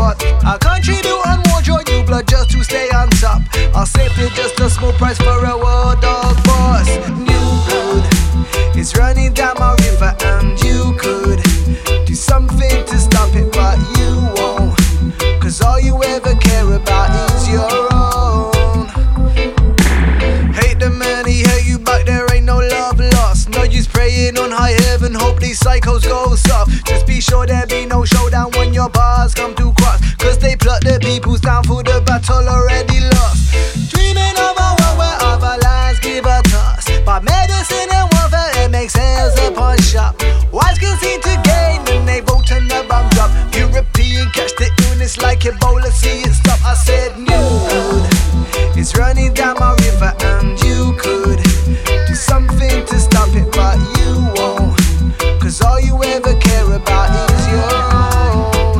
what? I contribute and more draw you blood just to stay on top. I'll save you just a small price for a war dog boss. New blood is running down my river, and you could do something to stop it, but you won't. Cause all you ever care about is your own. Hate the man, he hate you, but there ain't no love lost. No use praying on high heaven, hope these psychos go soft. Just be sure there be no showdown when your bars come to cross. Cause they plot the peoples down for the battle already lost. Dreaming of a world where other lands give a toss, but medicine and warfare, it makes sales upon shop. Wise can seem to gain and they vote and the bomb drop. European catch the illness like Ebola, see it stop. I said new blood, it's running down my river, and you could do something to stop it, but you won't. Cause all you ever care about is your own.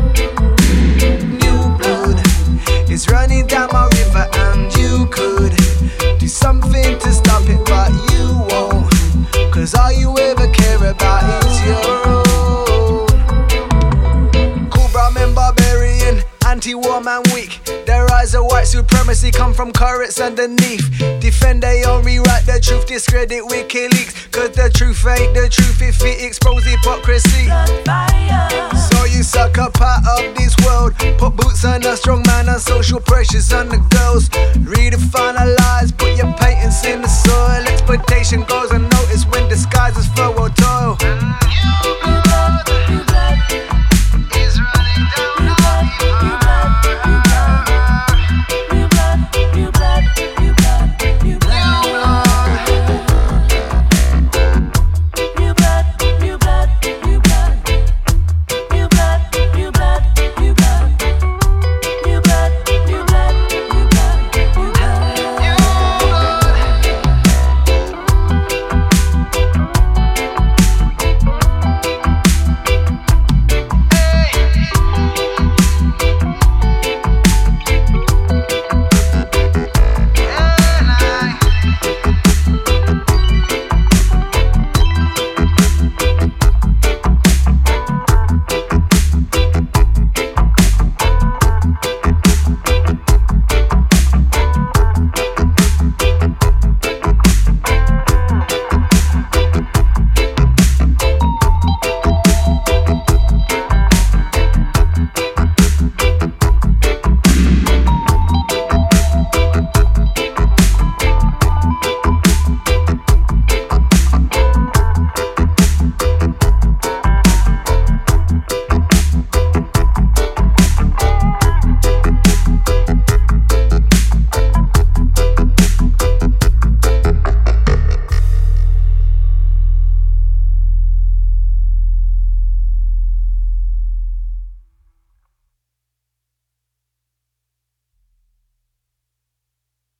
New blood is running down my river, and you could do something to stop it, but you won't. Cause all you ever care about is your own. Cobra men barbarian, anti-war man weak. The rise of white supremacy come from currents underneath. Defend they own, rewrite the truth, discredit WikiLeaks. Cause the truth ain't the truth if it expose hypocrisy. So you suck up part of this world, put boots on a strong man and social pressures on the girls. Redefine our lives, put your patents in the soil. Exploitation goes on